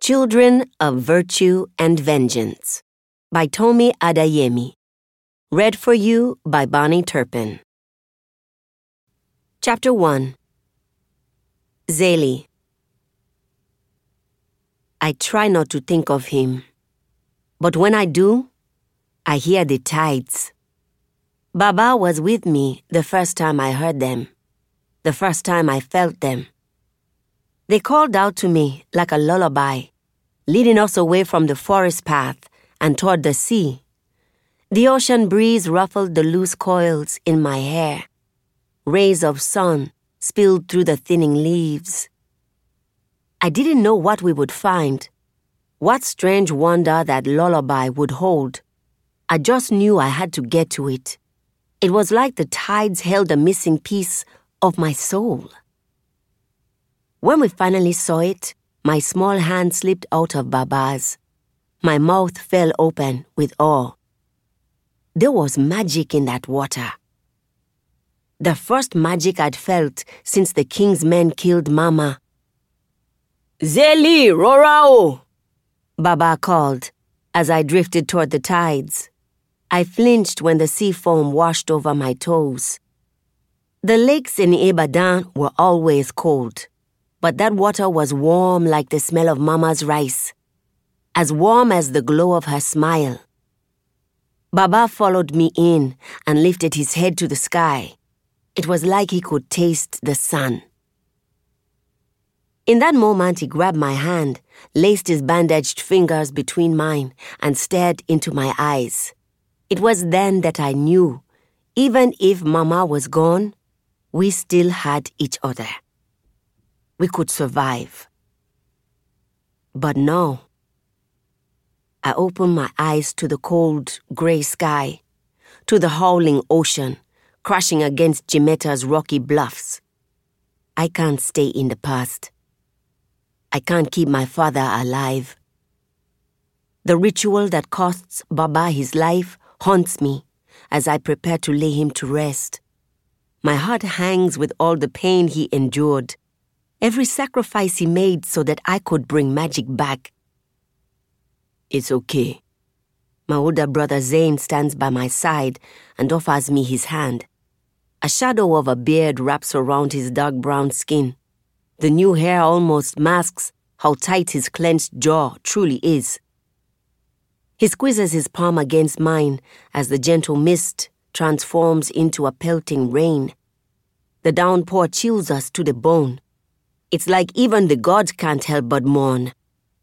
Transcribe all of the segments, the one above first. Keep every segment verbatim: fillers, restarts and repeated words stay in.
Children of Virtue and Vengeance by Tomi Adeyemi. Read for you by Bonnie Turpin. Chapter one. Zélie. I try not to think of him, but when I do, I hear the tides. Baba was with me the first time I heard them, the first time I felt them. They called out to me like a lullaby, leading us away from the forest path and toward the sea. The ocean breeze ruffled the loose coils in my hair. Rays of sun spilled through the thinning leaves. I didn't know what we would find, what strange wonder that lullaby would hold. I just knew I had to get to it. It was like the tides held a missing piece of my soul. When we finally saw it, my small hand slipped out of Baba's. My mouth fell open with awe. There was magic in that water. The first magic I'd felt since the king's men killed Mama. "Zélie, Rorao!" Baba called as I drifted toward the tides. I flinched when the sea foam washed over my toes. The lakes in Ibadan were always cold, but that water was warm like the smell of Mama's rice, as warm as the glow of her smile. Baba followed me in and lifted his head to the sky. It was like he could taste the sun. In that moment, he grabbed my hand, laced his bandaged fingers between mine, and stared into my eyes. It was then that I knew, even if Mama was gone, we still had each other. We could survive. But no. I opened my eyes to the cold, gray sky, to the howling ocean, crashing against Jimeta's rocky bluffs. I can't stay in the past. I can't keep my father alive. The ritual that costs Baba his life haunts me as I prepare to lay him to rest. My heart hangs with all the pain he endured, every sacrifice he made so that I could bring magic back. It's okay. My older brother Zain stands by my side and offers me his hand. A shadow of a beard wraps around his dark brown skin. The new hair almost masks how tight his clenched jaw truly is. He squeezes his palm against mine as the gentle mist transforms into a pelting rain. The downpour chills us to the bone. It's like even the gods can't help but mourn.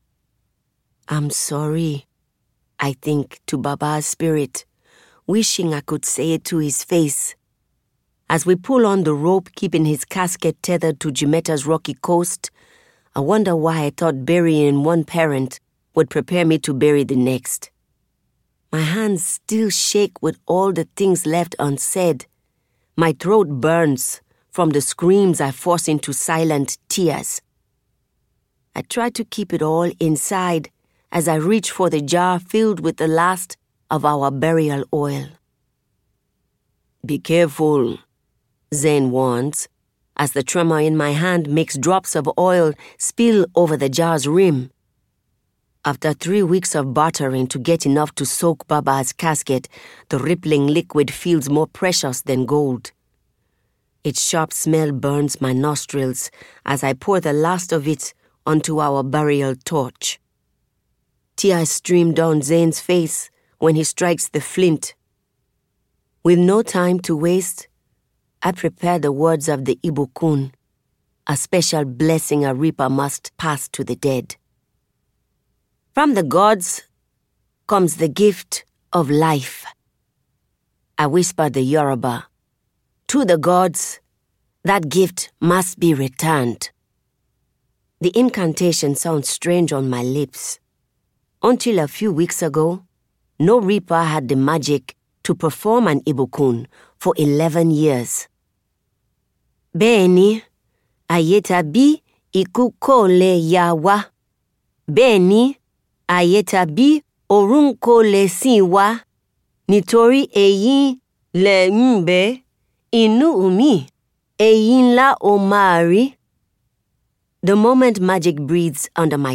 I'm sorry, I think to Baba's spirit, wishing I could say it to his face. As we pull on the rope keeping his casket tethered to Jimeta's rocky coast, I wonder why I thought burying one parent would prepare me to bury the next. My hands still shake with all the things left unsaid. My throat burns from the screams I force into silent tears. I try to keep it all inside as I reach for the jar filled with the last of our burial oil. Be careful, Zain warns, as the tremor in my hand makes drops of oil spill over the jar's rim. After three weeks of bartering to get enough to soak Baba's casket, the rippling liquid feels more precious than gold. Its sharp smell burns my nostrils as I pour the last of it onto our burial torch. Tears stream down Zain's face when he strikes the flint. With no time to waste, I prepare the words of the Ibukun, a special blessing a reaper must pass to the dead. From the gods comes the gift of life. I whisper the Yoruba. To the gods, that gift must be returned. The incantation sounds strange on my lips. Until a few weeks ago, no reaper had the magic to perform an Ibukun for eleven years. Beni, ayetabi ikukole yawa. Beni, ayetabi orunkole siwa. Nitori eyin le mbe, inu umi, eyin la omari. The moment magic breathes under my